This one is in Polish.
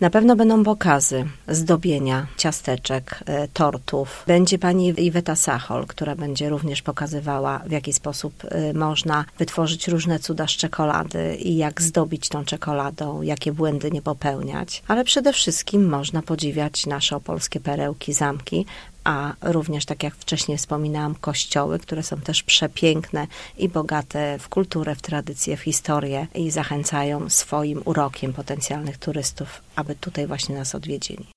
Na pewno będą pokazy zdobienia, ciasteczek, tortów. Będzie pani Iweta Sachol, która będzie również pokazywała, w jaki sposób można wytworzyć różne cuda z czekolady i jak zdobić tą czekoladą, jakie błędy nie popełniać. Ale przede wszystkim można podziwiać nasze opolskie perełki, zamki, a również, tak jak wcześniej wspominałam, kościoły, które są też przepiękne i bogate w kulturę, w tradycję, w historię i zachęcają swoim urokiem potencjalnych turystów, aby tutaj właśnie nas odwiedzili.